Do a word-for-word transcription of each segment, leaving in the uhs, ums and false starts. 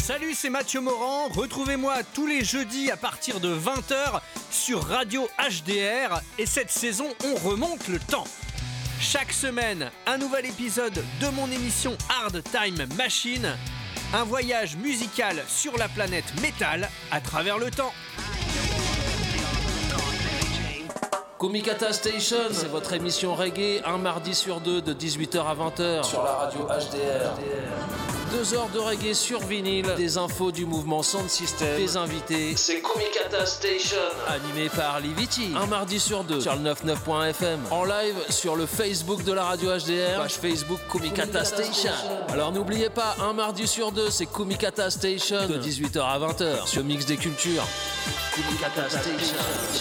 Salut, c'est Mathieu Morand. Retrouvez-moi tous les jeudis à partir de vingt heures sur Radio H D R. Et cette saison, on remonte le temps. Chaque semaine, un nouvel épisode de mon émission Hard Time Machine. Un voyage musical sur la planète métal à travers le temps. Kumikata Station, c'est votre émission reggae, un mardi sur deux de dix-huit heures à vingt heures sur la radio H D R. Deux heures de reggae sur vinyle, des infos du mouvement Sound System, des invités. C'est Kumikata Station, animé par Liviti. Un mardi sur deux sur le quatre-vingt-dix-neuf point F M. En live sur le Facebook de la radio H D R, page Facebook Kumikata Station. Alors n'oubliez pas, un mardi sur deux, c'est Kumikata Station de dix-huit heures à vingt heures sur Mix des Cultures. Kumikata Station.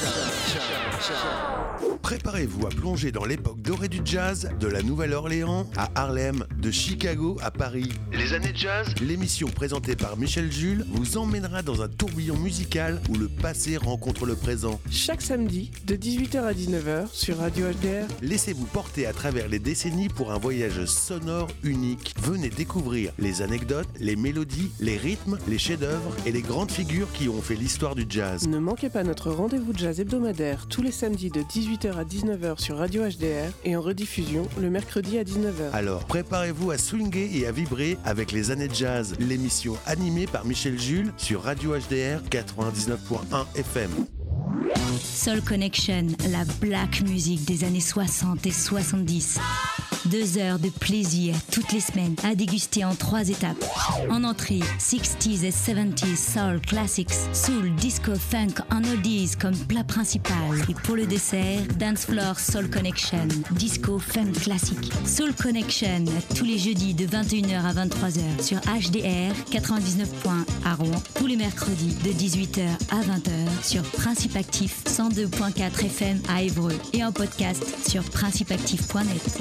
Préparez-vous à plonger dans l'époque dorée du jazz, de la Nouvelle-Orléans à Harlem, de Chicago à Paris. Les années jazz, l'émission présentée par Michel Jules vous emmènera dans un tourbillon musical où le passé rencontre le présent. Chaque samedi, de dix-huit heures à dix-neuf heures sur Radio H D R. Laissez-vous porter à travers les décennies pour un voyage sonore unique. Venez découvrir les anecdotes, les mélodies, les rythmes, les chefs-d'œuvre et les grandes figures qui ont fait l'histoire du jazz. Ne manquez pas notre rendez-vous jazz hebdomadaire tous les samedis de dix-huit heures à dix-neuf heures sur Radio H D R et en rediffusion le mercredi à dix-neuf heures. Alors préparez-vous à swinguer et à vibrer avec les années jazz, l'émission animée par Michel Jules sur Radio H D R quatre-vingt-dix-neuf point un F M. Soul Connection, la black music des années soixante et soixante-dix. Deux heures de plaisir toutes les semaines à déguster en trois étapes. En entrée, sixties et seventies soul classics, soul, disco, funk en oldies comme plat principal. Et pour le dessert, dance floor Soul Connection, disco, funk classique. Soul Connection, tous les jeudis de vingt et une heures à vingt-trois heures sur H D R quatre-vingt-dix-neuf point un à Rouen. Tous les mercredis de dix-huit heures à vingt heures sur Principe Actif cent deux point quatre F M à Évreux et en podcast sur principe actif point net.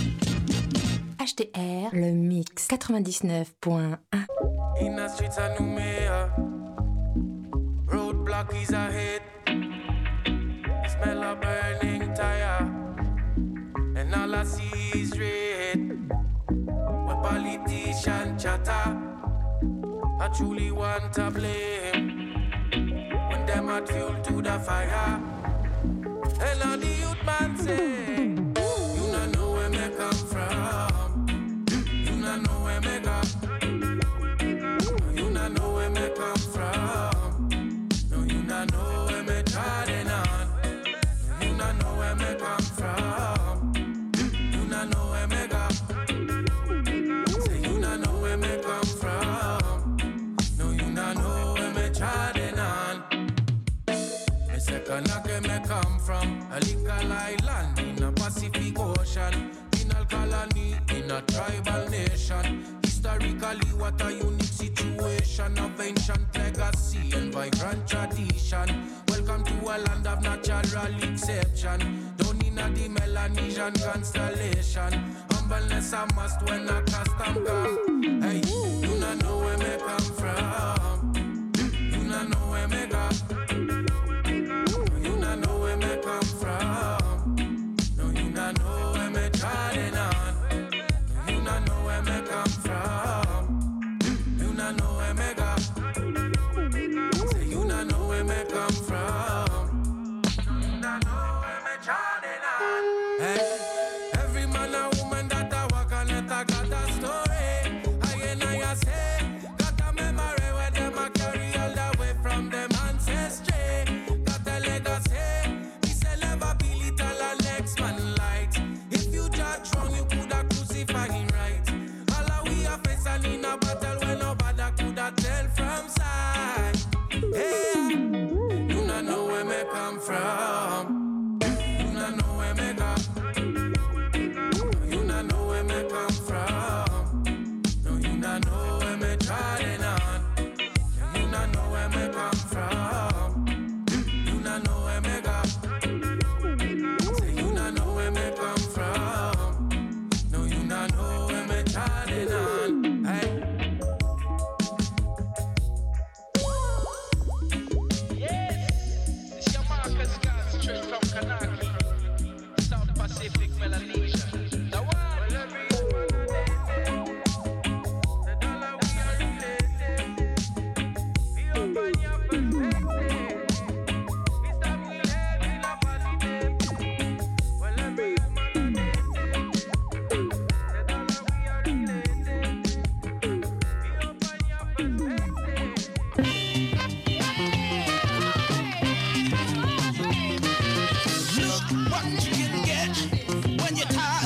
H D R, le mix quatre-vingt-dix-neuf point un. In the streets of Noumea, roadblock is ahead. Smell a burning tire, and all I see is red. When politicians chatter, I truly want to blame. When them add fuel to the fire, and all the youth man say, you don't know where me come from. You don't know where me go. You don't know where me come from. No, you don't know where me trying on. You don't know where me come from. You don't know where me go. Say you don't know where me come from. No, you don't know where me trying on. Me second where me come from. A legal island in a Pacific Ocean. Penal colony in a tribal nation. Historically, what a unique situation of ancient legacy and vibrant tradition. Welcome to a land of natural exception. Down in a the Melanesian constellation. Humbleness a must when a custom come. Hey, you don't know where me come from. You don't know where me go. You don't know where me come from. No, you don't know where me trying on. You don't know where me come from. You don't know where me go. Say you don't know where me come from. You don't know where me trying on. Hey, every man and woman that I walk on it, I got a story. I and I say, got a memory where them a carry all the way from them ancestry. Got a legacy. We say never be little and next man light. If you judge wrong, you coulda crucify him right. All of we are facing in a battle when nobody coulda tell from side. Hey, you don't know where me come from. You don't know where me go. You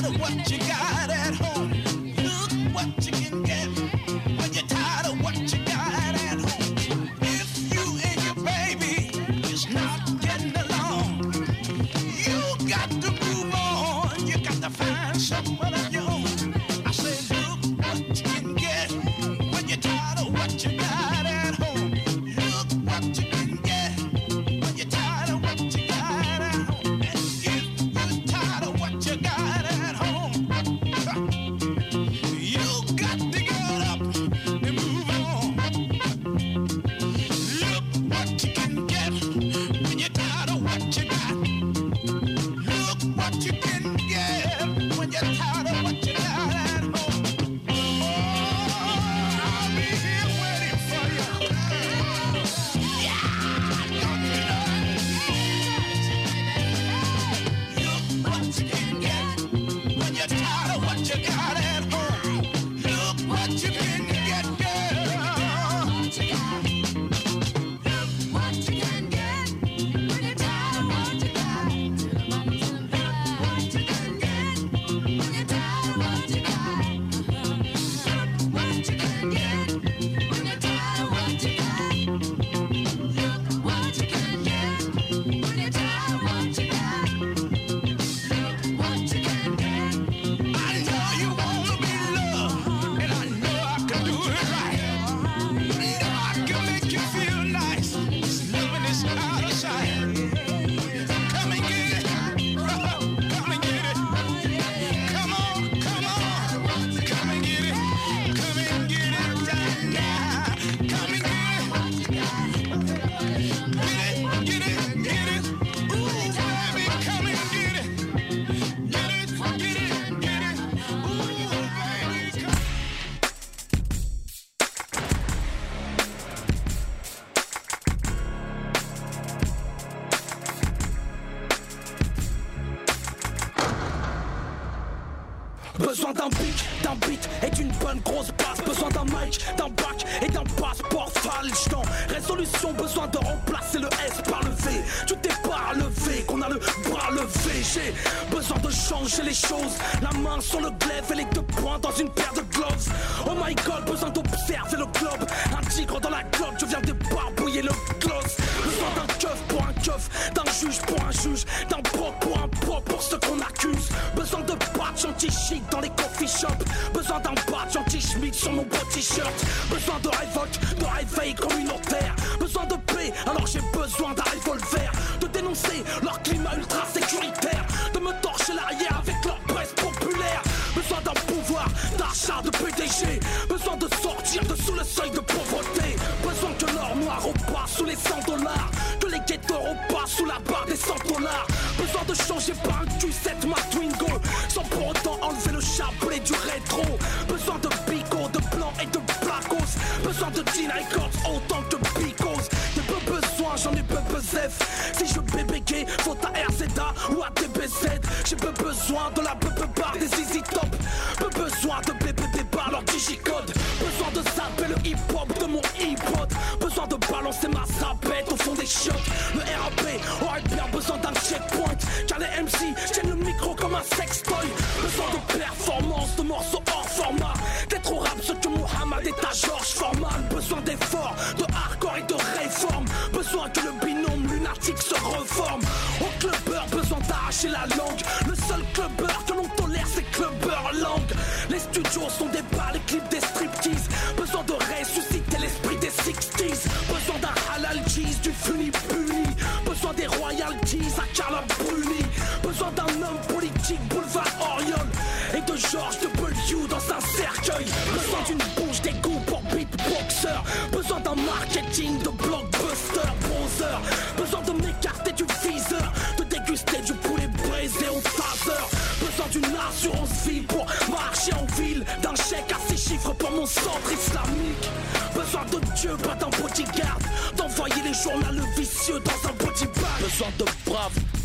Besoin d'un pic, d'un beat et d'une bonne grosse basse. Besoin d'un mic, d'un bac et d'un passeport falche. Dans résolution, besoin de remplacer le S par le V. Tu t'es pas levé, qu'on a le bras levé. J'ai besoin de changer les choses. La main sur le glaive et les deux poings dans une paire de gloves. Oh my god, besoin d'observer le globe. Un tigre dans la globe, je viens débarbouiller le gloss. Besoin d'un keuf pour un keuf, d'un juge pour un juge, d'un pro pour un pro pour ceux qu'on accuse. Besoin de patch anti-chic dans les coffee shops. Besoin d'un patch anti-schmick sur mon beau t-shirt. Besoin de révolte, de réveil communautaire. Besoin de paix, alors j'ai besoin d'un revolver. De dénoncer leur climat ultra sécuritaire. De me torcher l'arrière avec leur presse populaire. Besoin d'un pouvoir, d'achat, de P D G. Besoin de sortir de sous le seuil de pauvreté. Besoin que l'or noir repasse sous les cent dollars. Que les guetteurs repassent sous la barre des cent dollars. Besoin de changer par un Q sept ma Twingo. Sans pour autant enlever le chapelet du rétro. Besoin de bico, de blanc et de blacos. Besoin de Teen Records autant que Bicos. J'ai peu besoin, j'en ai peu F. Si je B B G, faut à R Z A ou à D B Z. J'ai peu besoin de la B B bar des Easy Top. Peu besoin de B B B bar leur digicode. Besoin de zapper le hip hop de mon hip hop. Besoin de balancer ma zapette au fond des chocs. Le R A P aurait bien besoin d'un checkpoint. Car les M C tiennent le micro comme un sextoy. Besoin de performance, de morceaux hors format. D'être au rap ce que Mohamed est à Georges Foreman. Besoin d'efforts, de hardcore et de réforme. Besoin que le binôme lunatique se reforme. Au clubbeur, besoin d'arracher la langue. Le seul clubbeur que l'on tolère c'est clubbeur langue. Les studios sont des bars, les clips des striptease. Besoin de ressusciter l'esprit des sixties. Besoin d'un halal cheese, du funny puni. Besoin des royalties à Carla Bruni. Besoin d'un homme politique, boulevard Oriol. Et de George W dans un cercueil. Besoin d'une bouche d'égout pour beatboxer. Besoin d'un marketing de blockbuster, browser. Besoin de m'écarter du viseur. De déguster du poulet braisé au taser. Besoin d'une assurance vie pour marcher en ville. D'un chèque à six chiffres pour mon centre islamique. Besoin de Dieu, pas d'un bodyguard. D'envoyer les journaux vicieux dans un body bag. Besoin de braves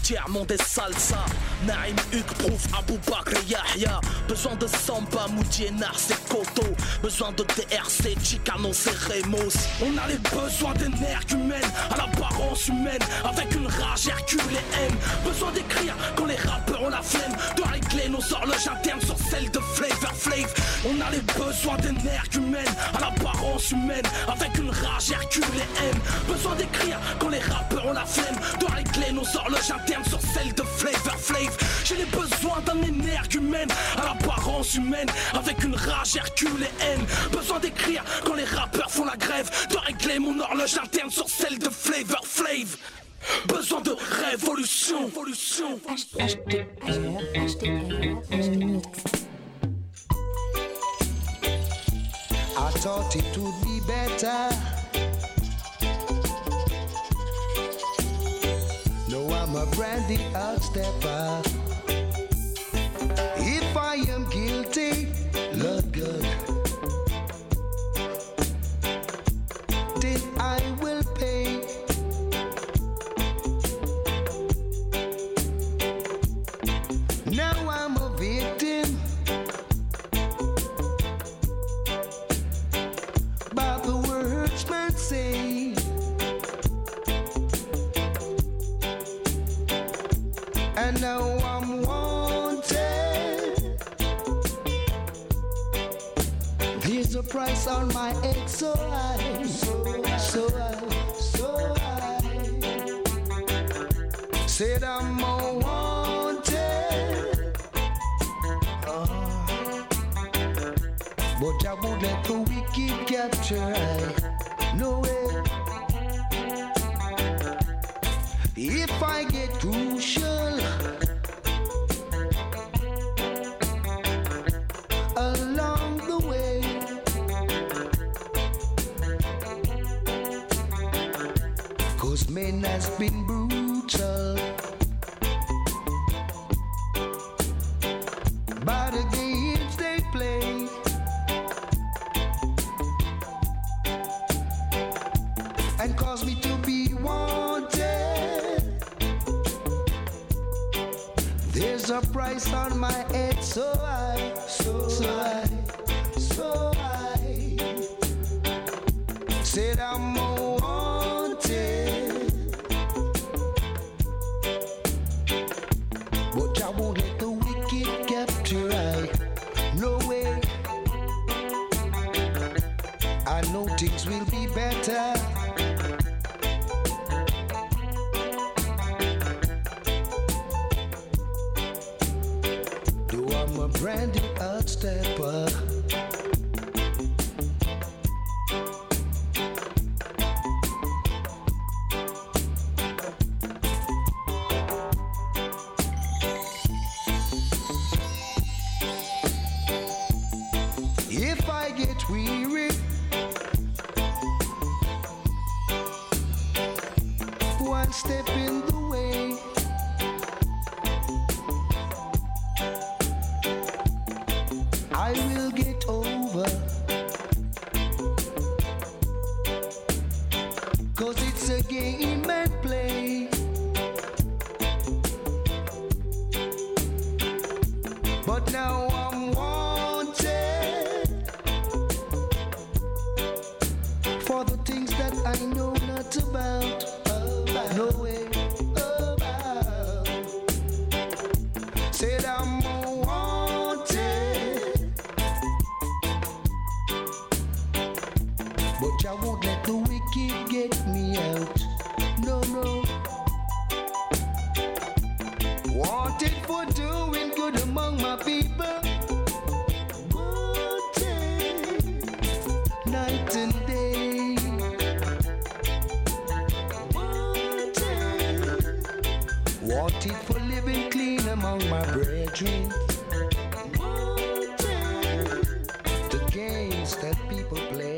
tiers-monde et salsa. Naïm Hugues prouve Abou Bakr et Yahya. Besoin de Samba, Moudi et Nars et Koto. Besoin de D R C, Chicanos et Remos. On a les besoins d'énergumènes à l'apparence humaine, avec une rage Hercule et haine. Besoin d'écrire quand les rappeurs ont la flemme de régler nos horloges internes sur celles de Flavor Flav. On a les besoins d'énergumènes à l'apparence humaine, avec une rage Hercule et haine. Besoin d'écrire quand les rappeurs ont la flemme de régler nos horloges internes sur celles de Flavor Flav. J'ai les besoins d'un énergumène à l'apparence humaine, avec une rage Hercule et haine. Besoin d'écrire quand les rappeurs font la grève, de régler mon horloge interne sur celle de Flavor Flav. Besoin de révolution, révolution. H D R, H D R, le mix. I thought it would be better. No, I'm a brandy outstepper. If I am guilty, Lord God, then I will pay. Now I'm a victim, by the words men say, and now I'm wanted. There's a price on my head, so high, so high, so high, so high. Said I'm a wanted, uh, but I won't let the wicked capture I. No way. If I get crucial along the way, cause men has been brutal by the games they play, and cause me to be wanted. There's a price on my head, so high, so, so high, so high. Said I'm a wanted, but I won't let the wicked capture I. No way. I know things will be better. Though I'm a brandy outstepper. If I get weary, one step in the way, I will get over, cause it's a game and play. But now I'm wanted for the things that I know not about. about. No way about. Said I'm wanted, but I won't let the wicked get me out. No, no. Wanted for doing good among my people. Wanted night and day. Wanted. Wanted for living clean among my brethren. Wanted. The games that people play.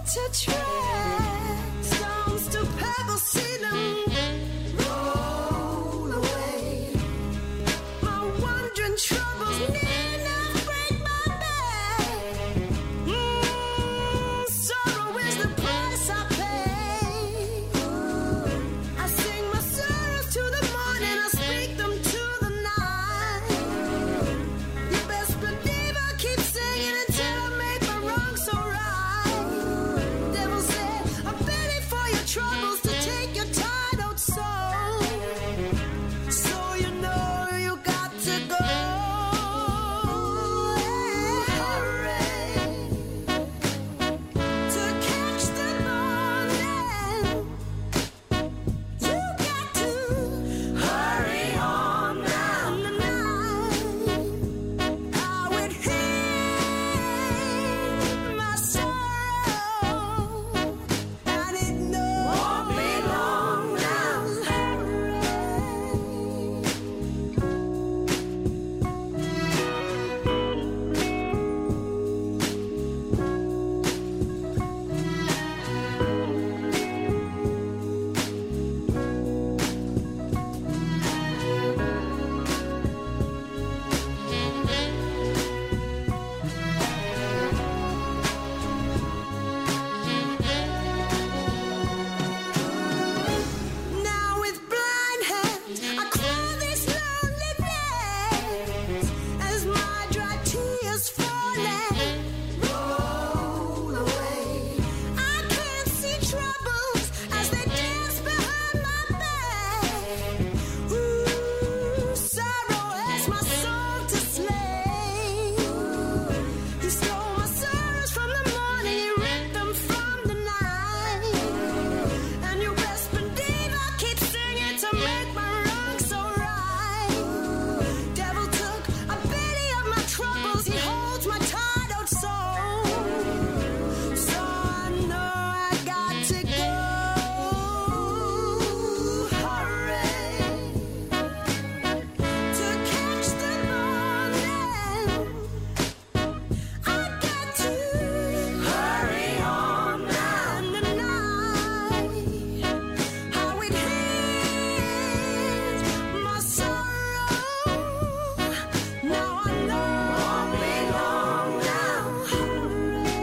to tread, stones to pebbles, see them roll away. My wandering troubles need not break my back. Mm, sorrow is the price I pay. I sing my sorrows to the morning, I speak them to the night. You best believe I keep singing until I make my wrongs so right. Devil said, I'm ready for your troubles to take your tired old soul. So you know you got to go. Hurry to catch the morning. You got to hurry on down the night. I would heal my sorrow, and it won't be long now. Now with blind hands I crawl these lonely days as my dry tears falling roll away. I can't see troubles as they dance behind my back. Ooh, sorrow has my soul to slay. You stole my sorrows from the morning, you ripped them from the night. And you best believe I keep singing to make my wrongs so right. Devil took a pity of my troubles, he holds my tired old soul. So I know I got to go. Hurry to catch the morning. I got to hurry on down the night. How it hits my sorrow. Now I know won't be long now.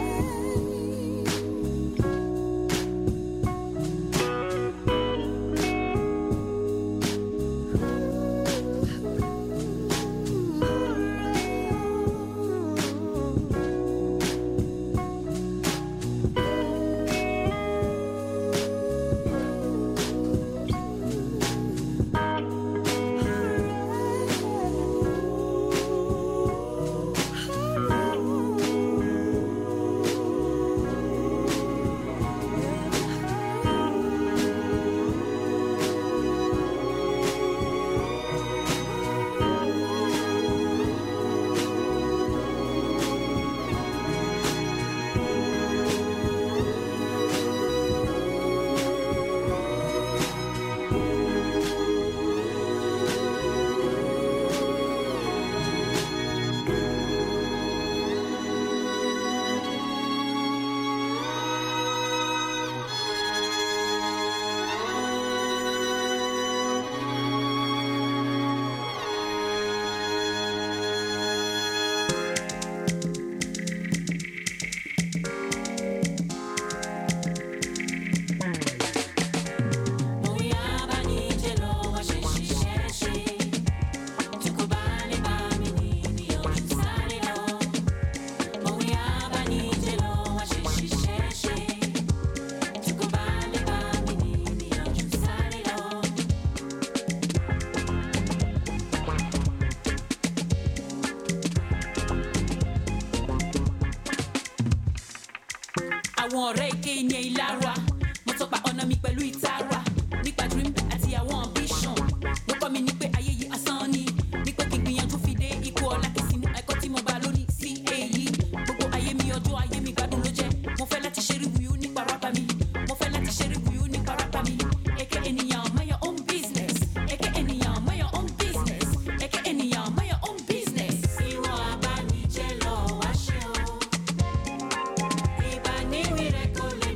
àwọn ọ̀rẹ́ èké yẹn ìlara mo tọpa ọ̀nà mi pẹ̀lú ìtara nípa dream àti àwọn ambition ló kọ́ mi ní pé ayé yìí asán ni ní pé kí n gbìyànjú fi dé ipò ọ̀la kí n sì mú ẹ̀kọ́ tí mo bá lónìí sí èyí gbogbo ayé mi ọjọ́ ayé mi gbádùn ló jẹ́ mo fẹ́ láti ṣe review nípa rábà mi mo fẹ́ láti ṣe review nípa rábà mi èké ènìyàn mind your own business èké ènìyàn mind your own business èké ènìyàn mind your own business. ìwọ abánijẹ́ lọ wá ṣe o ìbániwí rẹ̀ kò lè.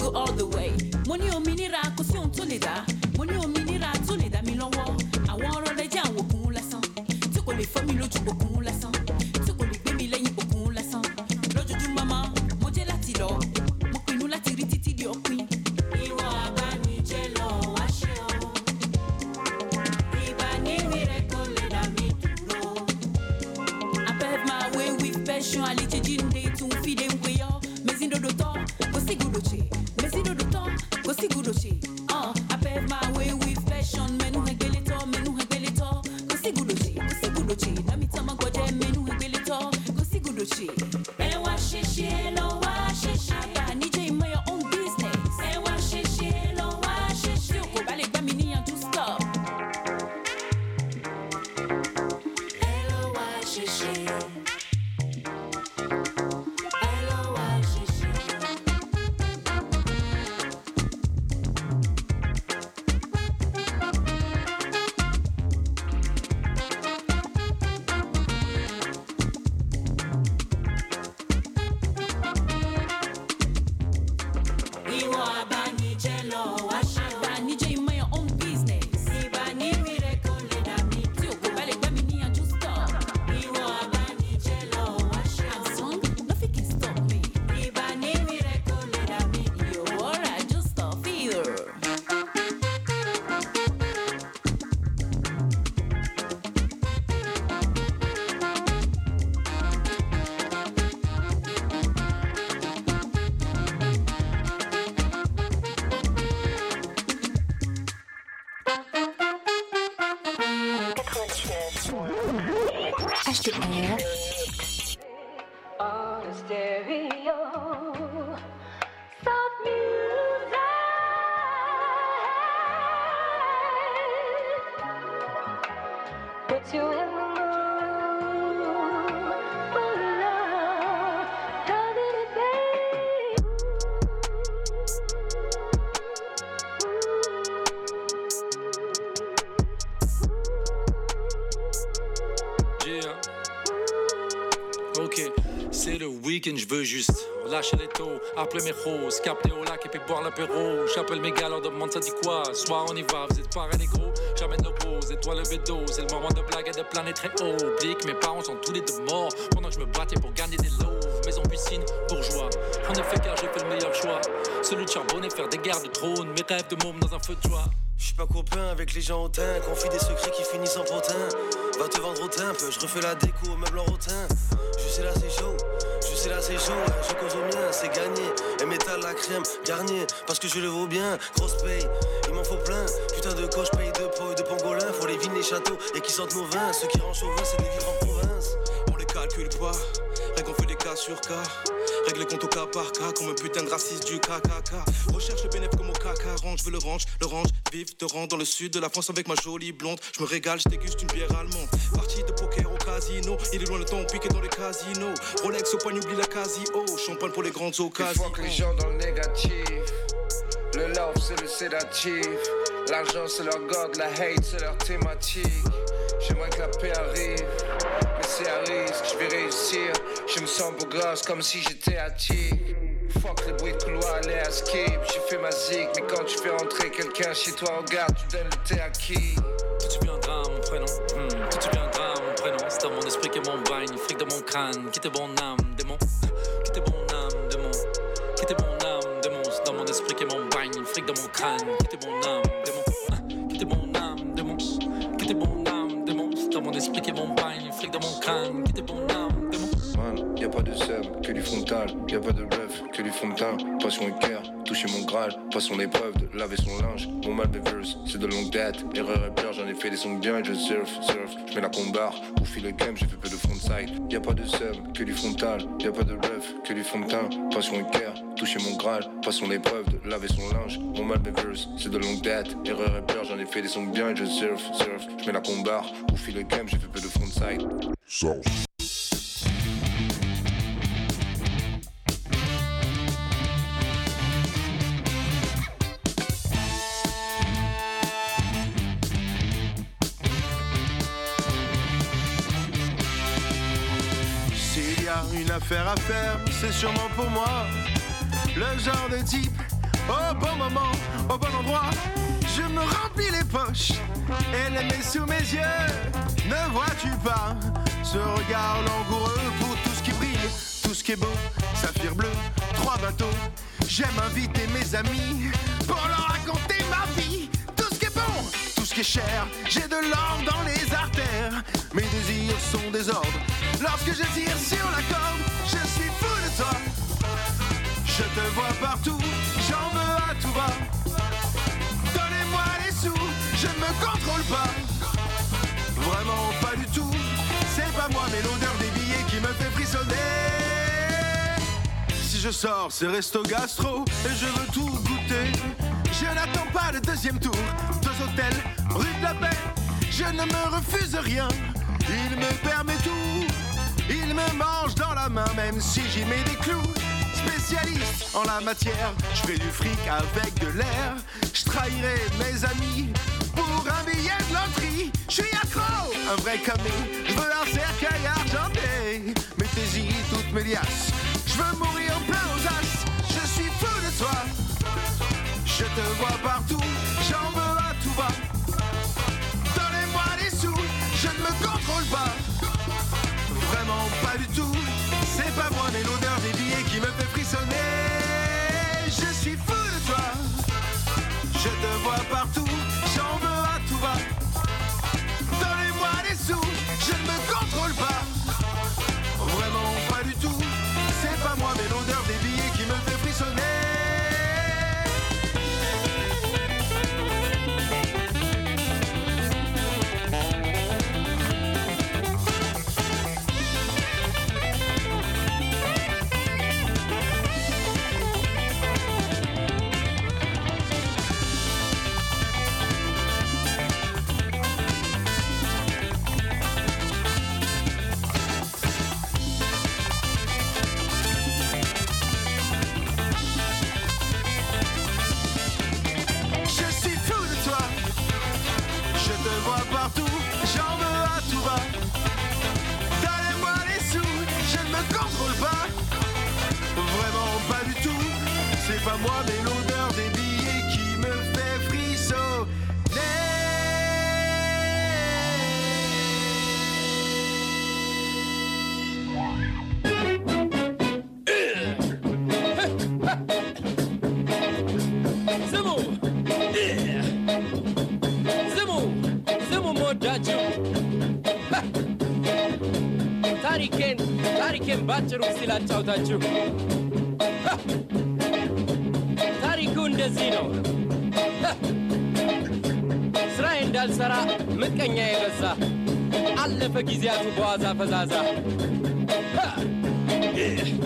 go all the way. Mo ní òmìnira kò sí ohun tó lè dá. Mo ní òmìnira tó lè dá mi lọ́wọ́. Àwọn ọ̀rọ̀ rẹ̀ jẹ́ àwọn òkun lásán. Tí kò lè fọ́ mi lójú òkun lásán. Tí kò lè gbé mi lẹ́yìn òkun lásán. Lójoojúmọ́ mọ́, mo jẹ́ láti lọ. Mo pinnu láti rí títí di òpin. Ìwọ àbánijẹ́ lọ wá ṣe o. Ìbániwírẹ̀ kò lè dá mi dúró. I paved my way with passion. Alijejinde tún fìdí ń wéyọ́. Mezindodoto, kò sí gùdòchè. Mezindodoto, kò sí gùdòchè. Uh, I paved my way with passion. Menu hegbeletọ, menu hegbeletọ. Kò sí gùdòchè, kò sí gùdòchè. Lámi tán máa gbọ́jẹ́ menu hegbeletọ. Kò sí gùdòchè. Ẹ wá ṣeṣe, ẹ lọ wá ṣeṣe. Àbánijẹ́ ìmọ̀ your own business. Ẹ wá ṣeṣe, ẹ lọ wá ṣeṣe. Tí o kò bá lè gbá mi níyànjú stop. Ẹ lọ wá ṣeṣe. Ẹ lọ wá ṣeṣe. Ìwọ àbánijẹ́ lọ wá ṣe. Àbánijẹ́ ìmọ̀ your own business. Ìbániwírẹ̀ kò lè dá mi. Tí o kò bá lè gbá mi níyànjú stop. Ìwọ àbánijẹ́ lọ wá ṣe. I'm strong, nothing can stop me. Ìbániwírẹ̀ kò lè dá mi. You're alright, just stop either. H D R. On a stereo, soft music. Put you in the mood for love. How did it be? Yeah. Ok, c'est le week-end, je veux juste relâcher les taux, appeler mes roses, capter au lac et puis boire l'apéro. J'appelle mes gars, leur demande ça dit quoi. Soir on y va, vous êtes pareils les gros. J'amène nos poses, étoiles levées d'eau. C'est le moment de blague et de planer très haut. Oublie que mes parents sont tous les deux morts pendant que je me battais pour gagner des lots. Maison piscine, bourgeois. En effet car j'ai fait le meilleur choix, celui de charbonner, faire des guerres de trône. Mes rêves de môme dans un feu de joie. Je suis pas copain avec les gens hautains, confie des secrets qui finissent en potin. Va te vendre au timpe, je refais la déco au meuble en rotin. Je sais là c'est chaud, je sais là c'est chaud, je cause au mien, c'est gagné. Et métal la crème, garnier, parce que je le vaux bien. Grosse paye, il m'en faut plein. Putain de coche, paye de po et de pangolin. Faut les vignes, les châteaux et qui sentent nos vins. Ceux qui rendent chauvin, c'est de vivre en province. On les calcule pas, règle on fait des cas sur cas. Règle les comptes au cas par cas, comme un putain de raciste du K K K. Recherche le bénéfice comme au K K, range, je veux le range, le range, vive, te rends dans le sud de la France avec ma jolie blonde. Je me régale, je déguste une bière allemande. Partie de poker au casino, il est loin le temps piqué dans les casinos. Rolex au poignet, oublie la Casio, champagne pour les grandes occasions. Fuck les gens dans le négatif, le love c'est le sédatif. L'argent c'est leur god, la hate c'est leur thématique. J'aimerais que la paix arrive, mais c'est à risque, je vais réussir. Je me sens beau gosse comme si j'étais attique. Fuck les bruits de couloir, allez à skip. J'ai fait ma zig, mais quand tu fais entrer quelqu'un chez toi, regarde, tu donnes le thé à qui? Tout tu viendra mon prénom, hmm. Tout tu viendra mon prénom. C'est dans mon esprit que mon bagne, fric de mon crâne. Quittez mon âme, démon. Quittez mon âme, démon. Quittez mon âme, démon. C'est dans mon esprit que mon bagne, fric de mon crâne. Quittez mon âme, démon. Quittez mon âme, démon. Quittez mon âme, démon. C'est dans mon esprit que mon bagne, fric de mon crâne. Quittez mon âme, démon. Man, y'a pas de sève, que du frontal. Y'a pas de bluff, que du fond de teint. Passion et cœur, toucher mon graal. Pas son épreuve de laver son linge. Mon mal de verse, c'est de longue date. Erreur et peur, j'en ai fait des sons bien. Je surf, surf, je mets la combar. Au fil le game, j'ai fait peu de frontside. Y'a pas de sève, que du frontal. Y'a pas de bluff, que du fond de teint. Passion et cœur, toucher mon graal. Pas son épreuve de laver son linge. Mon mal de verse, c'est de longue date. Erreur et peur, j'en ai fait des sons bien. Je surf, surf, je mets la combar. Au fil le game, j'ai fait peu de frontside. Sauce. Une affaire à faire, c'est sûrement pour moi. Le genre de type au bon moment, au bon endroit. Je me remplis les poches et les mets sous mes yeux. Ne vois-tu pas ce regard langoureux pour tout ce qui brille, tout ce qui est beau, saphir bleu, trois bateaux. J'aime inviter mes amis pour leur raconter ma vie. Tout ce qui est bon, tout ce qui est cher, j'ai de l'or dans les artères. Mes désirs sont désordres. Lorsque je tire sur la corde, je suis fou de toi. Je te vois partout, j'en veux à tout va. Donnez-moi les sous, je ne me contrôle pas. Vraiment pas du tout. C'est pas moi mais l'odeur des billets qui me fait frissonner. Si je sors c'est resto gastro et je veux tout goûter, je n'attends pas le deuxième tour. Deux hôtels, rue de la Paix, je ne me refuse rien. Il me permet tout, il me mange dans la main même si j'y mets des clous. Spécialiste en la matière, je fais du fric avec de l'air. Je trahirai mes amis pour un billet de loterie. Je suis accro, un vrai comique, je veux un cercueil argenté. Mettez-y toutes mes liasses, je veux mourir plein aux as. Je suis fou de toi, je te vois partout, j'en veux à tout va. Donnez-moi les sous, je ne me contrôle pas. Vraiment pas du tout. C'est pas moi mais l'odeur des billets qui me fait frissonner. Je suis fou de toi, je te vois partout, j'en veux à tout va. Donnez-moi les sous, je ne me contrôle pas. Vraiment pas du tout. C'est pas moi mais l'odeur des billets qui me fait frissonner. Pas moi mais l'odeur des billets qui me fait frissonner. Zemo Zemo Zemo modacho Tariken Tariken ባጭሩ ሲላጫውታችሁ ታሪኩ እንደዚህ ነው። ስራዬ እንዳልሰራ ምቀኛ የበዛ አለፈ ጊዜያቱ በዋዛ ፈዛዛ